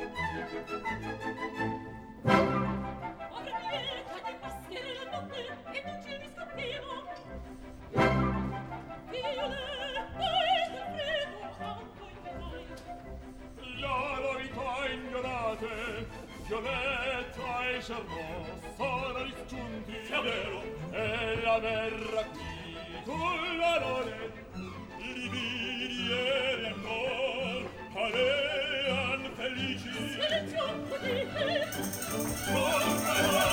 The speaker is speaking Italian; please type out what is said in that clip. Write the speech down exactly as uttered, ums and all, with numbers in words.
Violetta e Charmant sono disgiunti, sia vero, e la verrà qui con l'amore, lividi e l'amor, palean felici. Silenzio, così,